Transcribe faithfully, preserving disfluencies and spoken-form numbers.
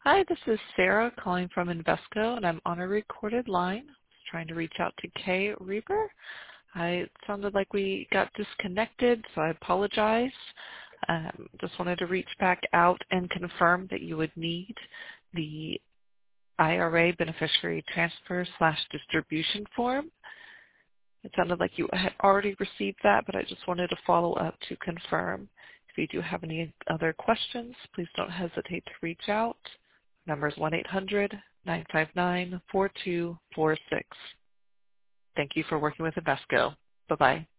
Hi, this is Sarah calling from Invesco, and I'm on a recorded line trying to reach out to Kay Reaper. I it sounded like we got disconnected, so I apologize. Um, just wanted to reach back out and confirm that you would need the I R A beneficiary transfer slash distribution form. It sounded like you had already received that, but I just wanted to follow up to confirm. If you do have any other questions, please don't hesitate to reach out. Number is one eight hundred, nine five nine, four two four six. Thank you for working with Invesco. Bye-bye.